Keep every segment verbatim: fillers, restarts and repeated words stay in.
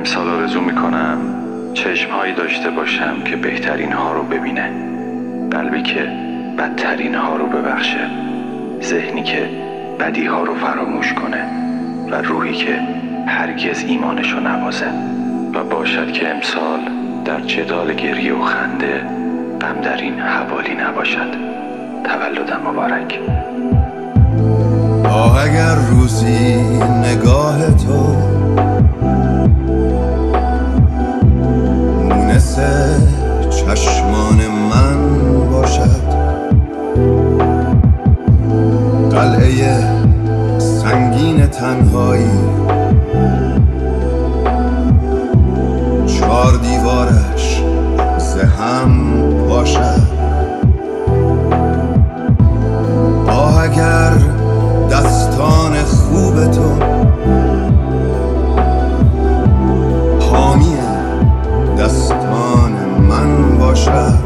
امسال آرزو میکنم چشمهایی داشته باشم که بهترین ها رو ببینه، قلبی که بدترین ها رو ببخشه، ذهنی که بدی ها رو فراموش کنه و روحی که هرگز ایمانش رو نبازه. و باشد که امسال در جدال گریه و خنده غم در این حوالی نباشد. تولدم مبارک. آه اگر روزی نگاه تو مونس چشمان من باشد، قلعه سنگین تنهایی چار دیوارش زهم باشد. آه اگر دستان خوب تو حامی دستان من باشد،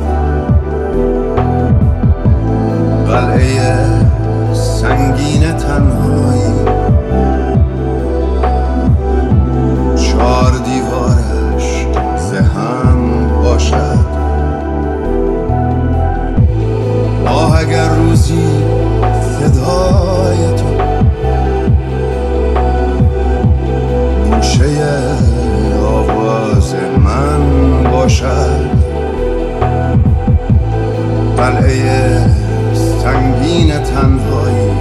قلعه سنگین تنهایی چار دیوارش زهم باشد. آه اگر روزی صدای تو گوشه آواز من باشد، قلعه سنگین تنهایی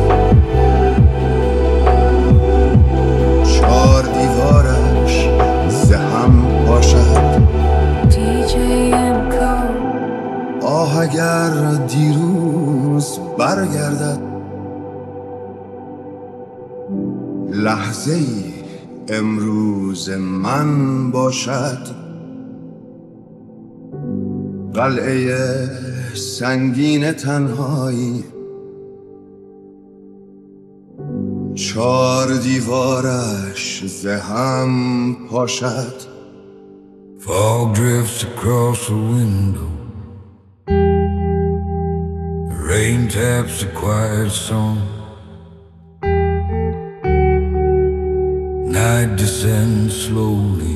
چار دیوارش زهم باشد. آه اگر دیروز برگردد لحظه ای امروز من باشد، قلعه سنگین تنهایی چار دیوارش زهم پاشد. Fog drifts across the window, the rain taps a quiet song, night descends slowly,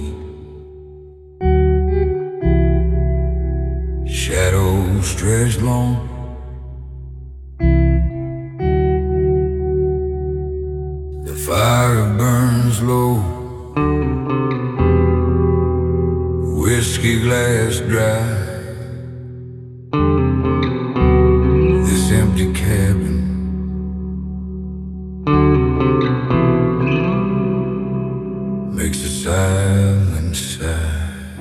shadows stretch long. The fire burns low, whiskey glass dry. This empty cabin makes a silent sigh.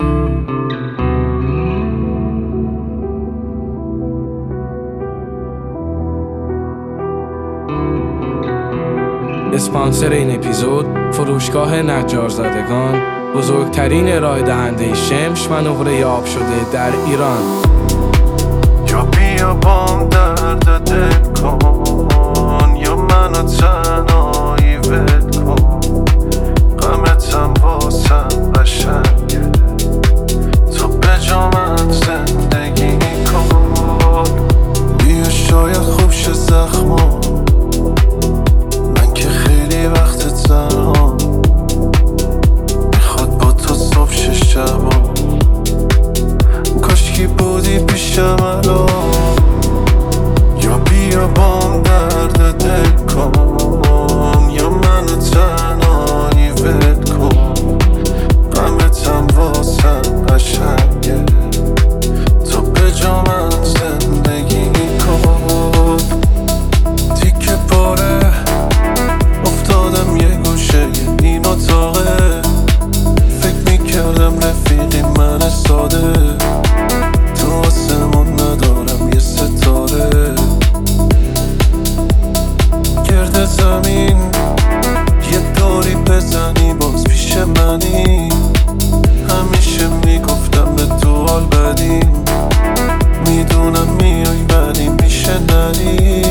اسپانسر این اپیزود فروشگاه نجارزادگان، بزرگترین ارائه دهنده شمش و نقره آب شده در ایران. یا بیا بام درد دل کن، یا منو تنهایی ول کن، غمتم واسم قشنگه، تو به جا من زندگی کن. بیا شاید خوب شه زخما، من که خیلی وقت تنها، میخواد با تو صبح شه شبا، کاشکی بودی پیشم الان. یا بیا بام درد دل کن، یا منو تنهایی ول کن، غمتم واسم قشنگه، تو به جا من زندگی کن. تیکه پاره افتادم یه گوشه این اتاقه، فکر میکردم رفیقی من ساده، تو آسمون ندارم یه ستاره، گرد زمین یه داری بزنی باز پیش منی. همیشه میگفتم به تو حال بدیم، میدونم میای ولی میشه نری.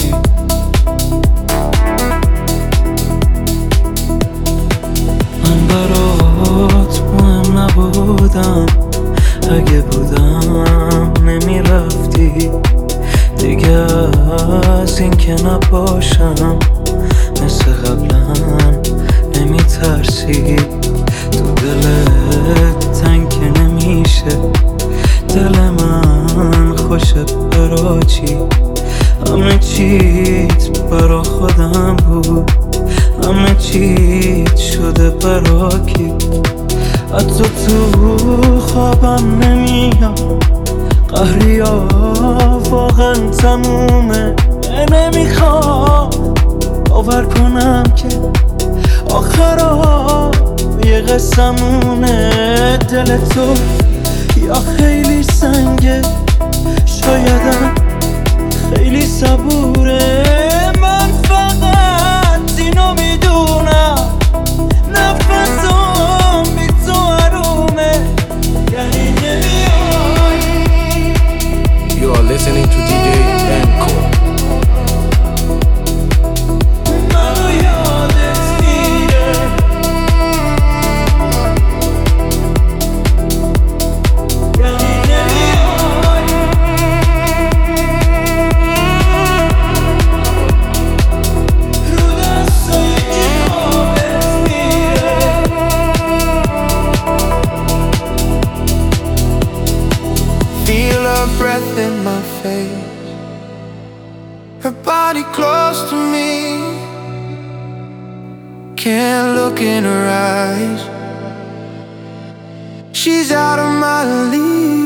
من برات مهم نبودم، اگه بودم نمیرفتی دیگه، از این که نباشم مثل قبلا نمیترسی. تو دل شده براکی، حتی تو خوابم نمیام. قهریا واقعا تمومه، نمیخوام باور کنم که آخرا یه قسمونه. دل تو یا خیلی سنگه، شایدم خیلی صبوره. من فقط اینو میدونم، نفسم بی تو حرومه، یعنی نمیای. You are listening to دی جی Benko. منو یادت میره، یعنی نمیای. رو دستای جیبت میره. Feel her breath in my face, her body close to me. Can't look in her eyes, she's out of my league.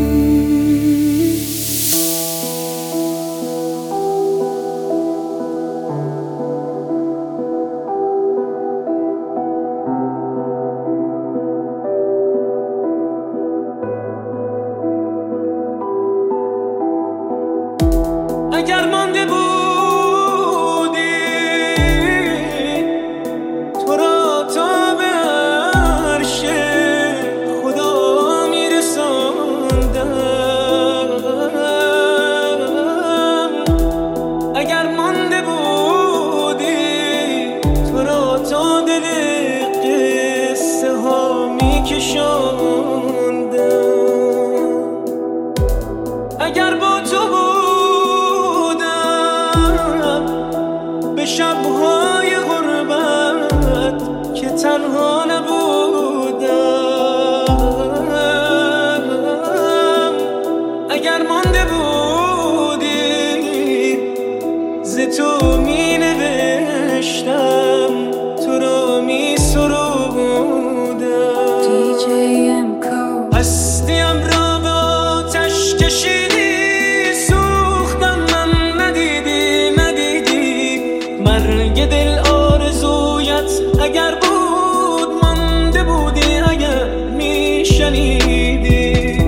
اگر مانده بودی تو را تا به عرش خدا میرساندم. اگر مانده بودی تو را تا دل قصه ها میکشاندم. اگر با تو شب‌های غربت که تنها نبودم، اگر مانده بودی ز تو می نوشتم، تو را می سرودم. دی جی Benko. هستیم را به آتش کشیدی، سوختم من ندیدی ندیدی. مرگ دل آرزویت اگر بود، مانده بودی اگر میشنیدی.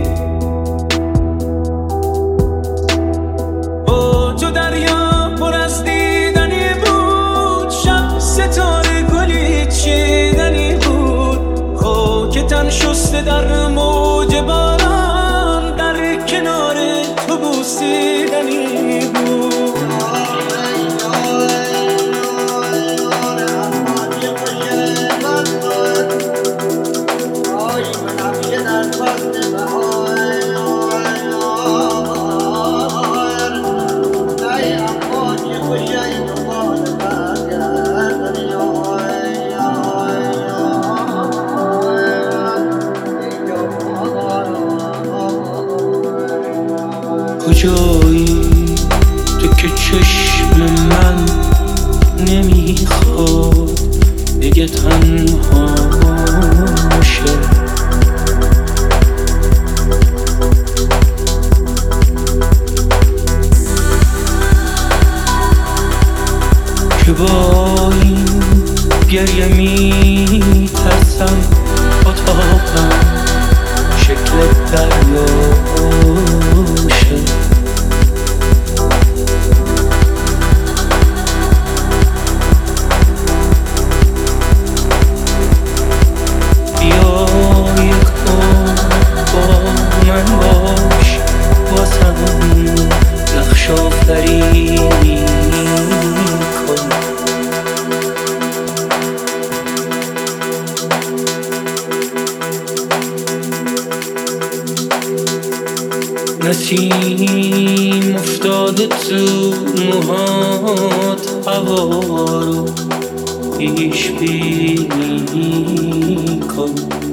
با تو دریا پر از دیدنی بود، شب ستاره گلی چیدنی بود. خاک تن شسته در موج باران، در کنار تو بوسیدنی بود. کجایی تو که چشم من نمیخواد دیگه تنها شه؟ که با این گریه میترسم اتاقم شکل دریا شه. نسیم افتاده تو موهات، هوا رو پیش بینی کن.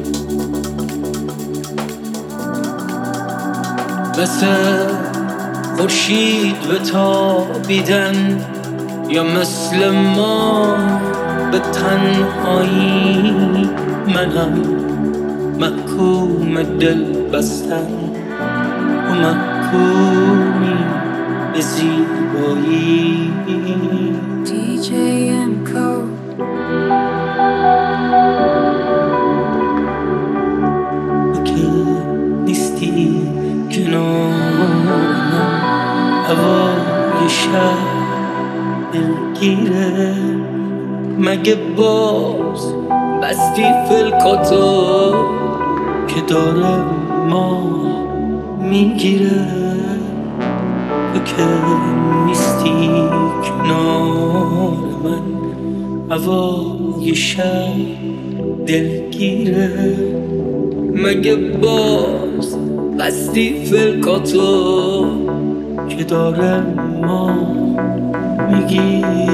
مثل خورشید به تابیدن یا مثل ما به تنهایی منم محکوم دل بستن و محکومی به زیبایی. دی جی امکو تو که نیستی کنارم هوای شب دلگیره. مگه باز بستی فلکاتو که داره ما میگیره. تو که نیستی کنار من هوای شب دلگیره. مگه باز بستی فلکاتو که داره ما میگیره.